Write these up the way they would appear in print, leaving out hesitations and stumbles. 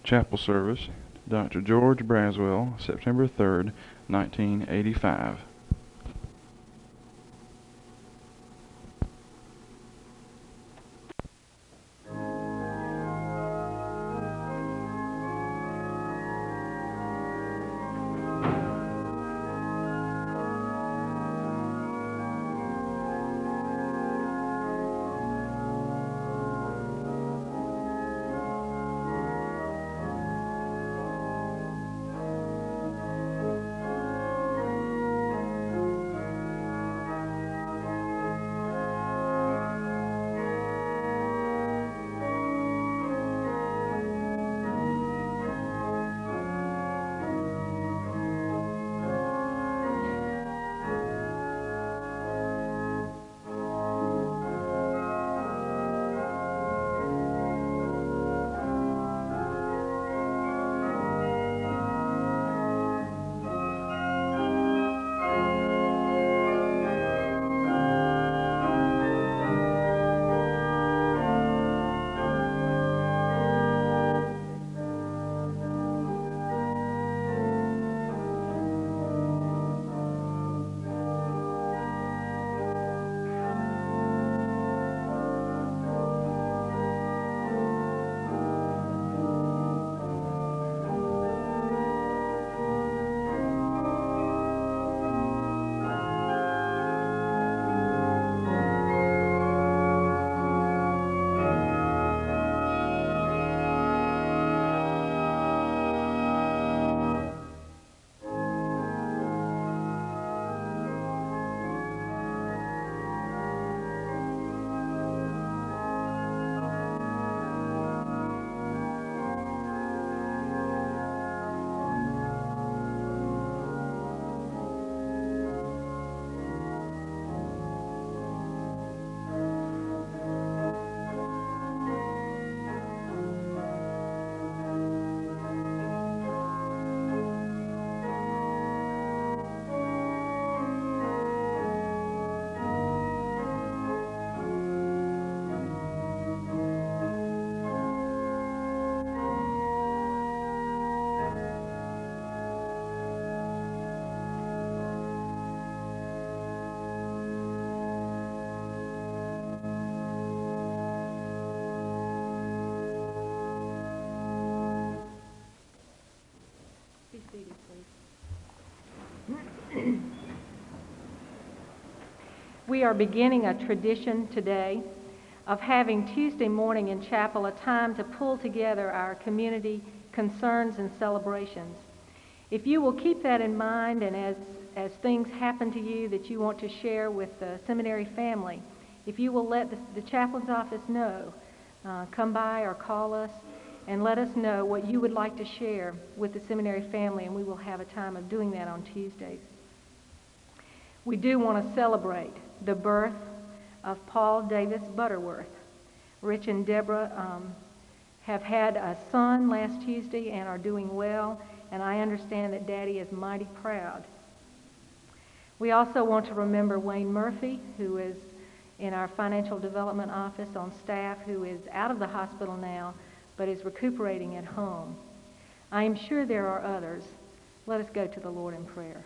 Chapel service, Dr. George Braswell, September 3rd, 1985. Be seated, please. We are beginning a tradition today of having Tuesday morning in chapel a time to pull together our community concerns and celebrations. If you will keep that in mind, and as things happen to you that you want to share with the seminary family, if you will let the chaplain's office know, come by or call us and let us know what you would like to share with the seminary family, and we will have a time of doing that on Tuesdays. We do want to celebrate the birth of Paul Davis Butterworth. Rich and Deborah have had a son last Tuesday and are doing well, and I understand that Daddy is mighty proud. We also want to remember Wayne Murphy, who is in our financial development office on staff, who is out of the hospital now, but is recuperating at home. I am sure there are others. Let us go to the Lord in prayer.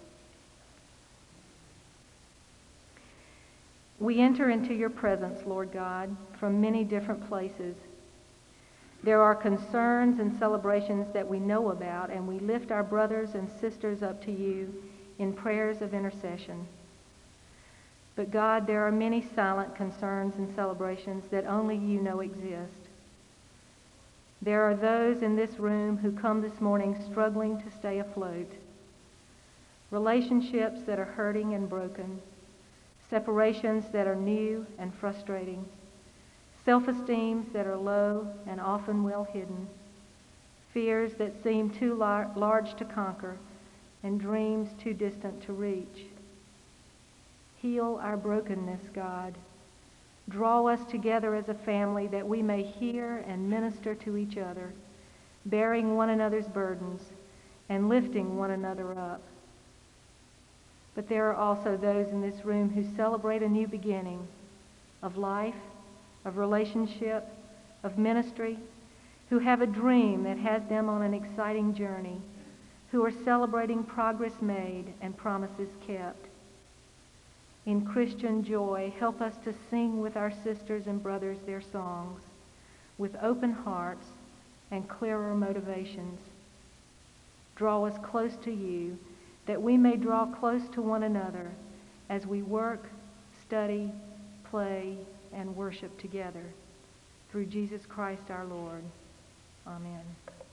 We enter into your presence, Lord God, from many different places. There are concerns and celebrations that we know about, and we lift our brothers and sisters up to you in prayers of intercession. But God, there are many silent concerns and celebrations that only you know exist. There are those in this room who come this morning struggling to stay afloat. Relationships that are hurting and broken. Separations that are new and frustrating. Self-esteems that are low and often well hidden. Fears that seem too large to conquer, and dreams too distant to reach. Heal our brokenness, God. Draw us together as a family that we may hear and minister to each other, bearing one another's burdens and lifting one another up. But there are also those in this room who celebrate a new beginning of life, of relationship, of ministry, who have a dream that has them on an exciting journey, who are celebrating progress made and promises kept. In Christian joy, help us to sing with our sisters and brothers their songs, with open hearts and clearer motivations. Draw us close to you, that we may draw close to one another as we work, study, play, and worship together. Through Jesus Christ our Lord. Amen.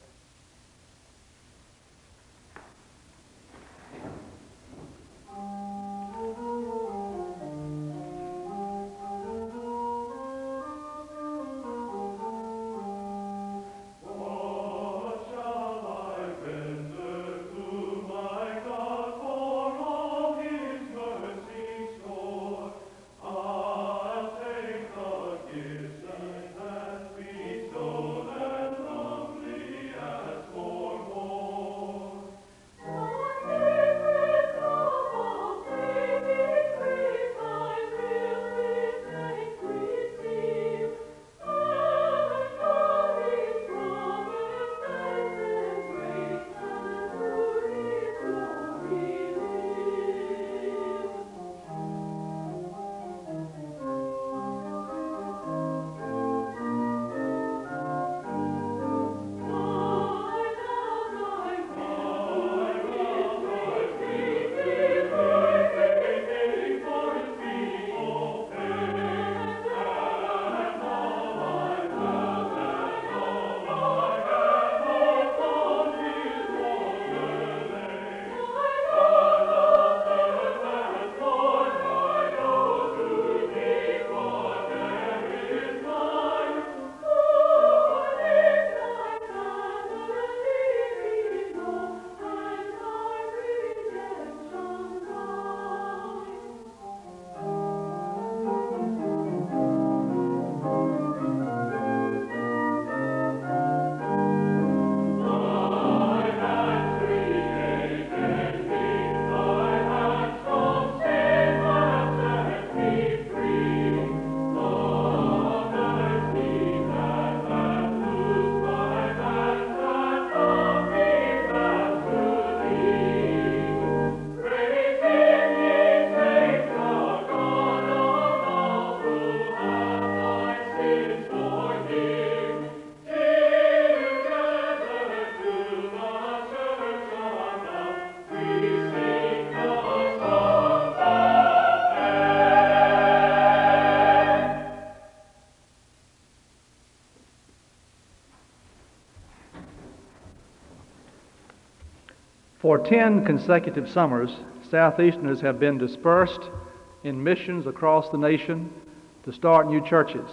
For 10 consecutive summers, Southeasterners have been dispersed in missions across the nation to start new churches.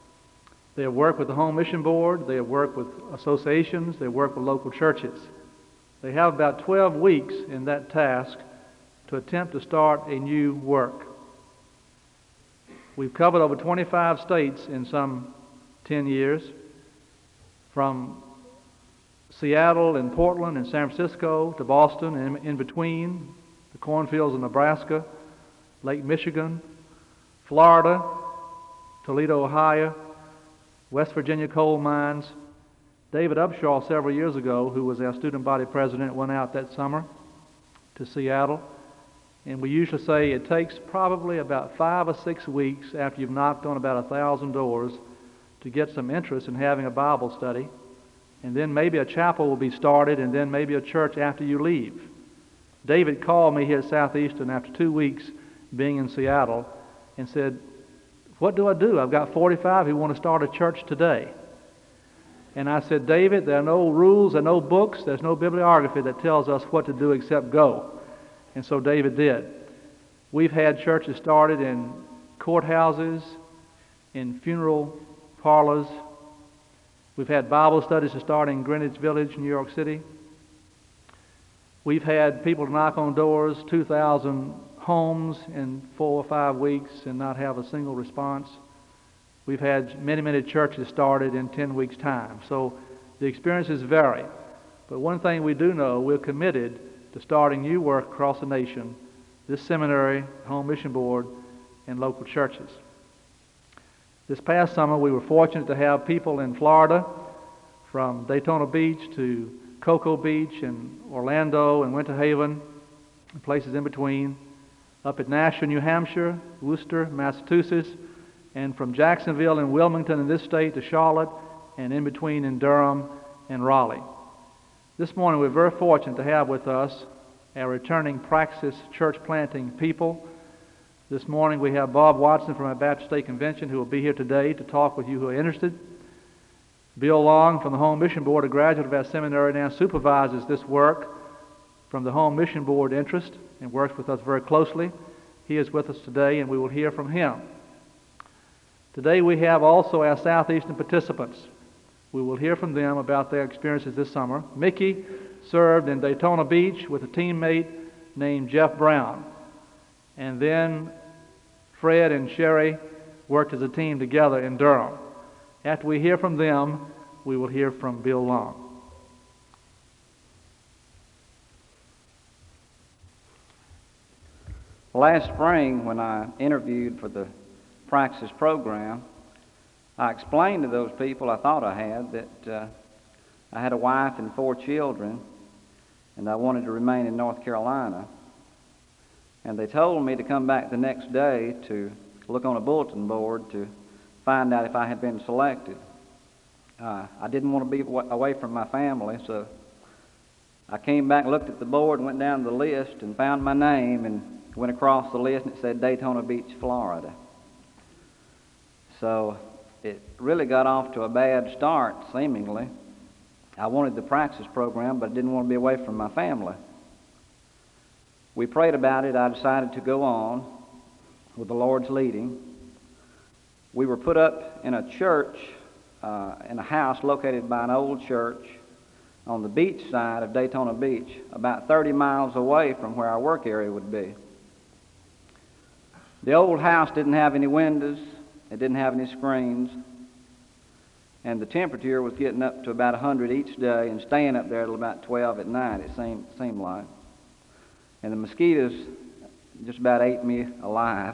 They have worked with the Home Mission Board, they have worked with associations, they have worked with local churches. They have about 12 weeks in that task to attempt to start a new work. We've covered over 25 states in some 10 years, from Seattle and Portland and San Francisco to Boston and in between, the cornfields of Nebraska, Lake Michigan, Florida, Toledo, Ohio, West Virginia coal mines. David Upshaw several years ago, who was our student body president, went out that summer to Seattle. And we usually say it takes probably about 5 or 6 weeks after you've knocked on about 1,000 doors to get some interest in having a Bible study. And then maybe a chapel will be started, and then maybe a church after you leave. David called me here at Southeastern after 2 weeks being in Seattle and said, "What do I do? I've got 45 who want to start a church today." And I said, "David, there are no rules, there are no books, there's no bibliography that tells us what to do except go." And so David did. We've had churches started in courthouses, in funeral parlors. We've had Bible studies to start in Greenwich Village, New York City. We've had people knock on doors, 2,000 homes in 4 or 5 weeks and not have a single response. We've had many, many churches started in 10 weeks' time. So the experiences vary. But one thing we do know, we're committed to starting new work across the nation, this seminary, Home Mission Board, and local churches. This past summer, we were fortunate to have people in Florida from Daytona Beach to Cocoa Beach and Orlando and Winter Haven, and places in between, up at Nashua, New Hampshire, Worcester, Massachusetts, and from Jacksonville and Wilmington in this state to Charlotte, and in between in Durham and Raleigh. This morning we're very fortunate to have with us our returning Praxis church planting people. This morning we have Bob Watson from our Baptist State Convention who will be here today to talk with you who are interested. Bill Long from the Home Mission Board, a graduate of our seminary, now supervises this work from the Home Mission Board interest and works with us very closely. He is with us today and we will hear from him. Today we have also our Southeastern participants. We will hear from them about their experiences this summer. Mickey served in Daytona Beach with a teammate named Jeff Brown. And then Fred and Sherry worked as a team together in Durham. After we hear from them, we will hear from Bill Long. Last spring, when I interviewed for the Praxis program, I explained to those people I thought I had that I had a wife and 4 children, and I wanted to remain in North Carolina. And they told me to come back the next day to look on a bulletin board to find out if I had been selected. I didn't want to be away from my family, so I came back, looked at the board, and went down the list and found my name and went across the list and it said Daytona Beach, Florida. So it really got off to a bad start, seemingly. I wanted the Praxis program, but I didn't want to be away from my family. We prayed about it. I decided to go on with the Lord's leading. We were put up in a church, in a house located by an old church on the beach side of Daytona Beach, about 30 miles away from where our work area would be. The old house didn't have any windows, it didn't have any screens, and the temperature was getting up to about 100 each day and staying up there till about 12 at night, it seemed like. And the mosquitoes just about ate me alive.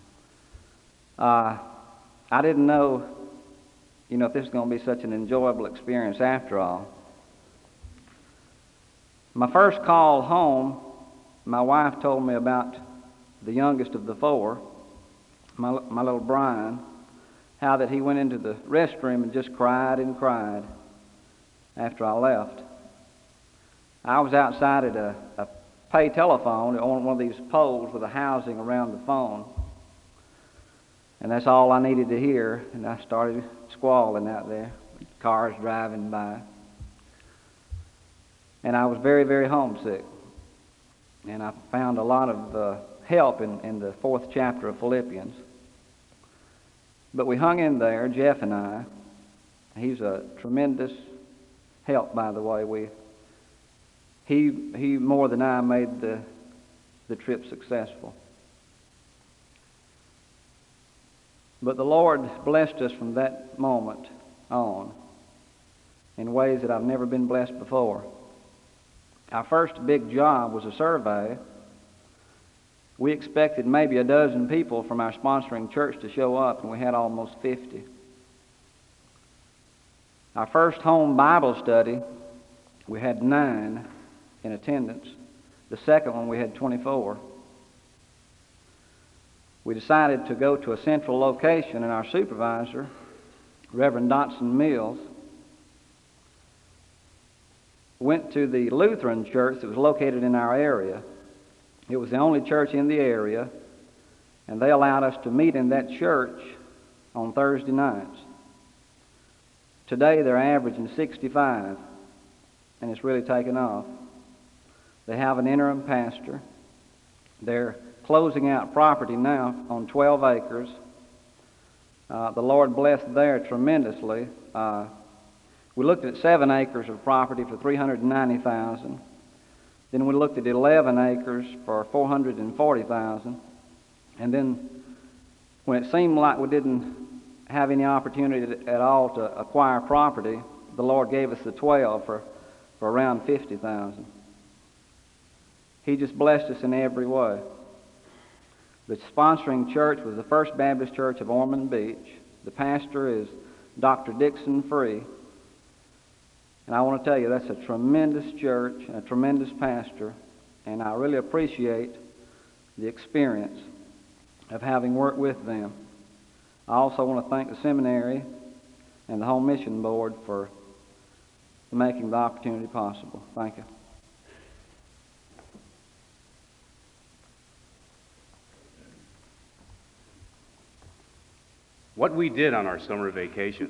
I didn't know, if this was going to be such an enjoyable experience after all. My first call home, my wife told me about the youngest of the 4, my little Brian, how that he went into the restroom and just cried and cried after I left. I was outside at a pay telephone on one of these poles with a housing around the phone, and that's all I needed to hear, and I started squalling out there, cars driving by. And I was very, very homesick, and I found a lot of help in the 4th chapter of Philippians. But we hung in there, Jeff and I. He's a tremendous help, by the way. He more than I made the trip successful. But the Lord blessed us from that moment on in ways that I've never been blessed before. Our first big job was a survey. We expected maybe a dozen people from our sponsoring church to show up, and we had almost 50. Our first home Bible study, we had 9 in attendance. The second one, we had 24. We decided to go to a central location, and our supervisor, Reverend Dotson Mills, went to the Lutheran church that was located in our area. It was the only church in the area, and they allowed us to meet in that church on Thursday nights. Today they're averaging 65, and it's really taken off. They have an interim pastor. They're closing out property now on 12 acres. The Lord blessed there tremendously. We looked at 7 acres of property for $390,000. Then we looked at 11 acres for $440,000. And then when it seemed like we didn't have any opportunity at all to acquire property, the Lord gave us the 12 for around $50,000. He just blessed us in every way. The sponsoring church was the First Baptist Church of Ormond Beach. The pastor is Dr. Dixon Free. And I want to tell you, that's a tremendous church and a tremendous pastor, and I really appreciate the experience of having worked with them. I also want to thank the seminary and the Home Mission Board for making the opportunity possible. Thank you. What we did on our summer vacation.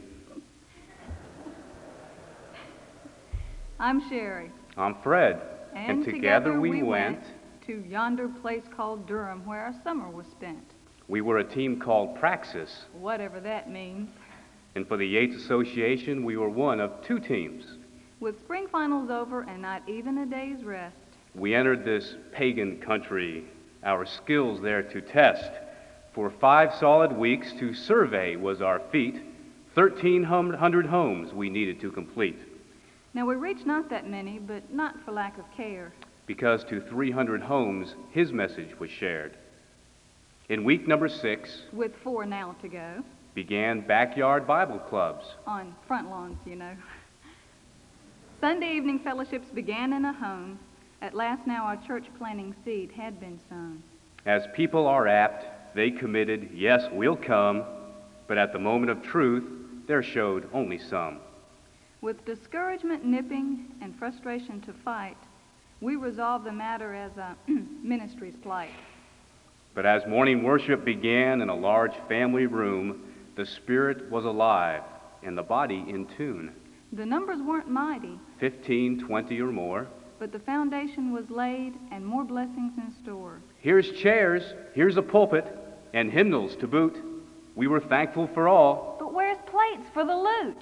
I'm Sherry. I'm Fred. And together we went. To yonder place called Durham, where our summer was spent. We were a team called Praxis. Whatever that means. And for the Yates Association, we were one of two teams. With spring finals over and not even a day's rest. We entered this pagan country, our skills there to test. For 5 solid weeks, to survey was our feat. 1,300 homes we needed to complete. Now we reached not that many, but not for lack of care. Because to 300 homes, his message was shared. In week number 6, with 4 now to go, began backyard Bible clubs. On front lawns, you know. Sunday evening fellowships began in a home. At last now our church planting seed had been sown. As people are apt, they committed, yes, we'll come, but at the moment of truth, there showed only some. With discouragement nipping and frustration to fight, we resolved the matter as a ministry's plight. But as morning worship began in a large family room, the spirit was alive and the body in tune. The numbers weren't mighty, 15, 20 or more. but the foundation was laid and more blessings in store. Here's chairs, here's a pulpit, and hymnals to boot. We were thankful for all. But where's plates for the loot?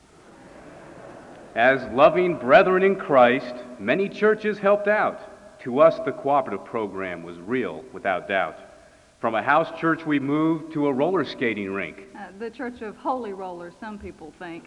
As loving brethren in Christ, many churches helped out. To us, the cooperative program was real, without doubt. From a house church, we moved to a roller skating rink. The Church of Holy Rollers, some people think.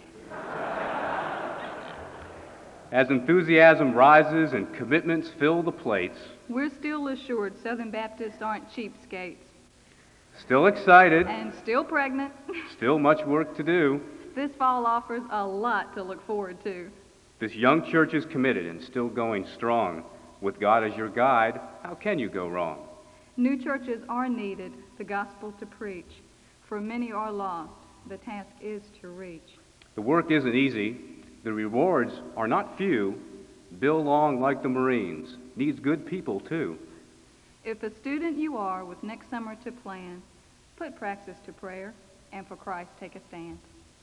As enthusiasm rises and commitments fill the plates, We're still assured Southern Baptists aren't cheapskates. still excited, And still pregnant. still much work to do. This fall offers a lot to look forward to. This young church is committed and still going strong. With God as your guide, how can you go wrong? New churches are needed, the gospel to preach. For many are lost, the task is to reach. The work isn't easy. The rewards are not few. Bill Long, like the Marines, needs good people too. If a student you are with next summer to plan, put Praxis to prayer, and for Christ take a stand.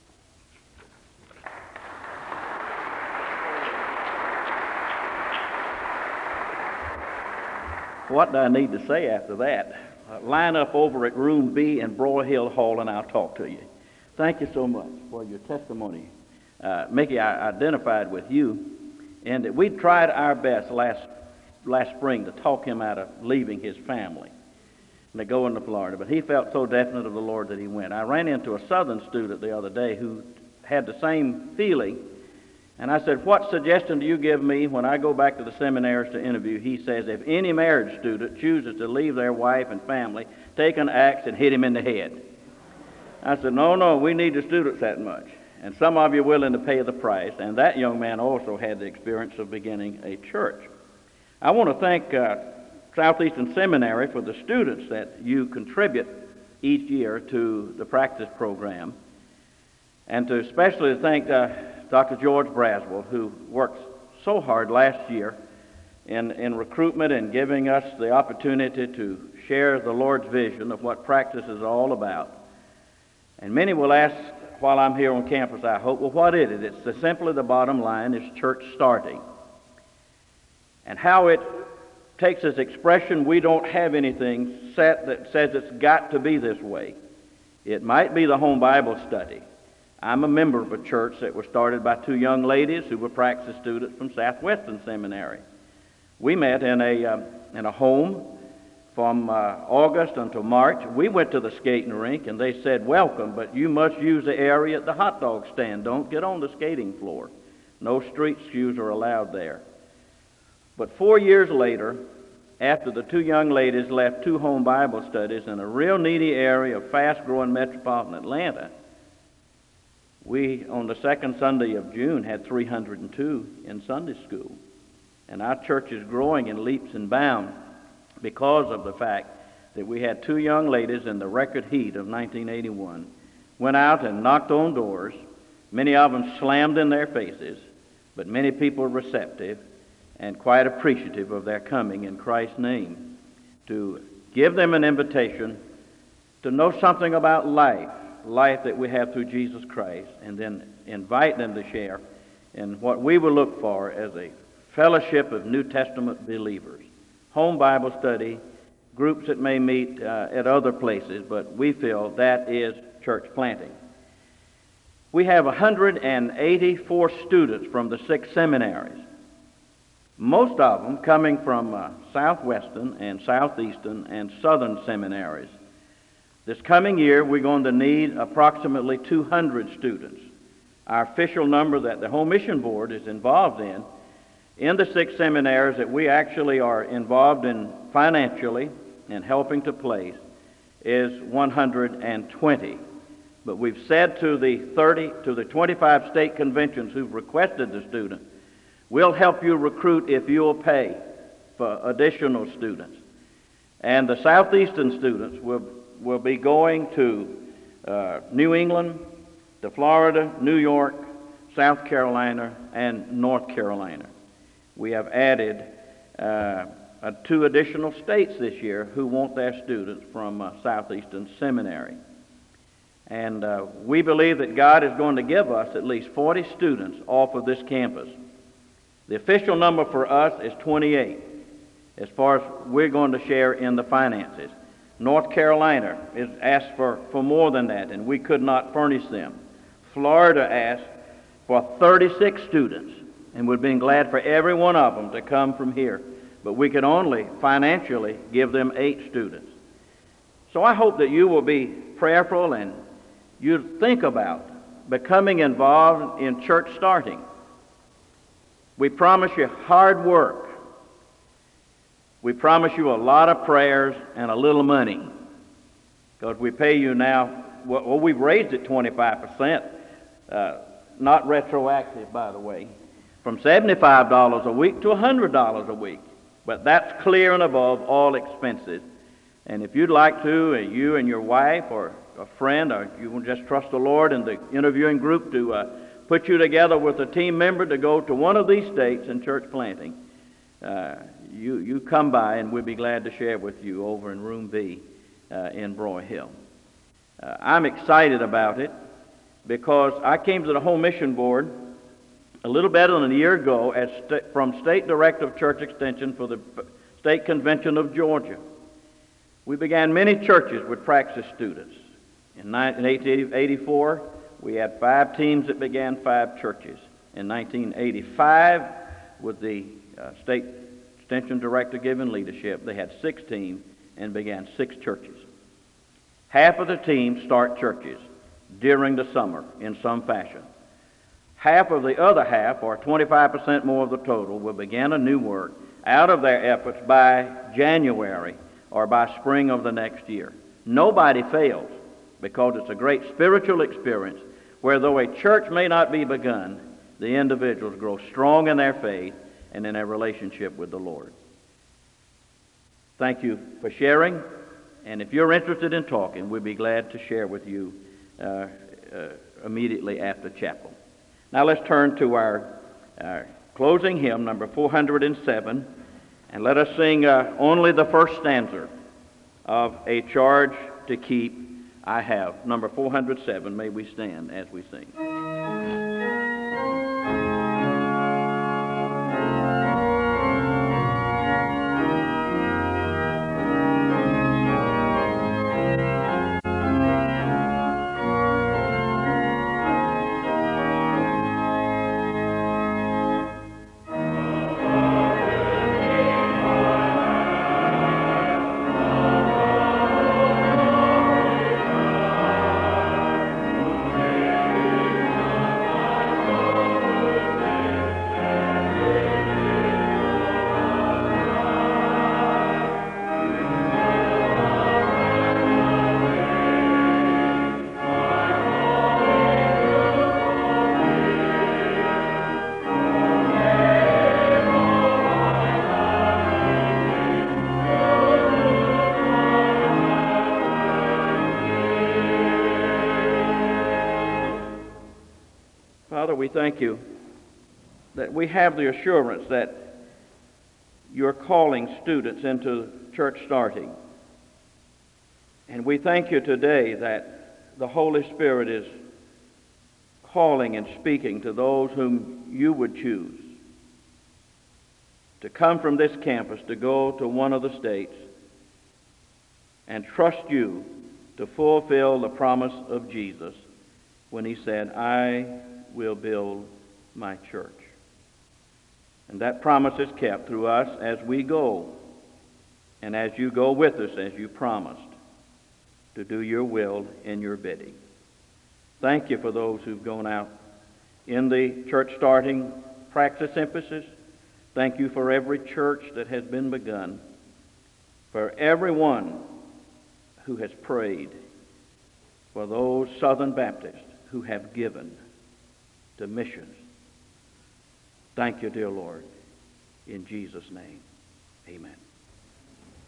What do I need to say after that? Line up over at Room B in Broad Hill Hall and I'll talk to you. Thank you so much for your testimony. Mickey, I identified with you, and that we tried our best last spring to talk him out of leaving his family and to go into Florida, but he felt so definite of the Lord that he went. I ran into a Southern student the other day who had the same feeling, and I said, what suggestion do you give me when I go back to the seminaries to interview? He says, if any marriage student chooses to leave their wife and family, take an axe and hit him in the head. I said, no, we need the students that much. And some of you are willing to pay the price. And that young man also had the experience of beginning a church. I want to thank Southeastern Seminary for the students that you contribute each year to the Praxis program. And to especially thank Dr. George Braswell, who worked so hard last year in recruitment and giving us the opportunity to share the Lord's vision of what Praxis is all about. And many will ask, while I'm here on campus, I hope, well, what is it? It's simply the bottom line is church starting. And how it takes its expression, we don't have anything set that says it's got to be this way. It might be the home Bible study. I'm a member of a church that was started by 2 young ladies who were Praxis students from Southwestern Seminary. We met in a home from August until March. We went to the skating rink, and they said, welcome, but you must use the area at the hot dog stand. Don't get on the skating floor. No street shoes are allowed there. But 4 years later, after the 2 young ladies left 2 home Bible studies in a real needy area of fast-growing metropolitan Atlanta, We, on the second Sunday of June, had 302 in Sunday school. And our church is growing in leaps and bounds because of the fact that we had two young ladies in the record heat of 1981 went out and knocked on doors. Many of them slammed in their faces, but many people were receptive and quite appreciative of their coming in Christ's name, to give them an invitation to know something about life that we have through Jesus Christ, and then invite them to share in what we will look for as a fellowship of New Testament believers. Home Bible study, groups that may meet at other places, but we feel that is church planting. We have 184 students from the 6 seminaries, most of them coming from Southwestern and Southeastern and Southern seminaries. This coming year, we're going to need approximately 200 students. Our official number that the Home Mission Board is involved in the 6 seminaries that we actually are involved in financially and helping to place, is 120. But we've said to the 25 state conventions who've requested the student, we'll help you recruit if you'll pay for additional students. And the Southeastern students will be going to New England, to Florida, New York, South Carolina, and North Carolina. We have added 2 additional states this year who want their students from Southeastern Seminary. And we believe that God is going to give us at least 40 students off of this campus. The official number for us is 28, as far as we're going to share in the finances. North Carolina is asked for more than that, and we could not furnish them. Florida asked for 36 students, and we'd been glad for every one of them to come from here, but we could only financially give them 8 students. So I hope that you will be prayerful and you think about becoming involved in church starting. We promise you hard work. We promise you a lot of prayers and a little money, because we pay you now, well, we've raised it 25%, not retroactive, by the way, from $75 a week to $100 a week. But that's clear and above all expenses. And if you'd like to, you and your wife or a friend, or you will just trust the Lord and the interviewing group to put you together with a team member to go to one of these states in church planting, you come by and we'll be glad to share with you over in Room B in Broy Hill. I'm excited about it because I came to the Home Mission Board a little better than a year ago from State Director of Church Extension for the State Convention of Georgia. We began many churches with praxis students. In 1884, we had 5 teams that began 5 churches. In 1985, with the State Extension Director given leadership, they had 6 teams and began 6 churches. Half of the teams start churches during the summer in some fashion. Half of the other half, or 25% more of the total, will begin a new work out of their efforts by January or by spring of the next year. Nobody fails, because it's a great spiritual experience where, though a church may not be begun, the individuals grow strong in their faith and in their relationship with the Lord. Thank you for sharing, and if you're interested in talking, we'd be glad to share with you immediately after chapel. Now let's turn to our closing hymn, number 407, and let us sing only the first stanza of A Charge to Keep I Have. Number 407, may we stand as we sing. we thank you that we have the assurance that you're calling students into church starting. And we thank you today that the Holy Spirit is calling and speaking to those whom you would choose to come from this campus to go to one of the states and trust you to fulfill the promise of Jesus when he said, I will build my church. And that promise is kept through us as we go, and as you go with us as you promised to do your will in your bidding. Thank you for those who've gone out in the church starting practice emphasis. Thank you for every church that has been begun, for everyone who has prayed, for those Southern Baptists who have given to missions. Thank you, dear Lord. In Jesus' name, amen.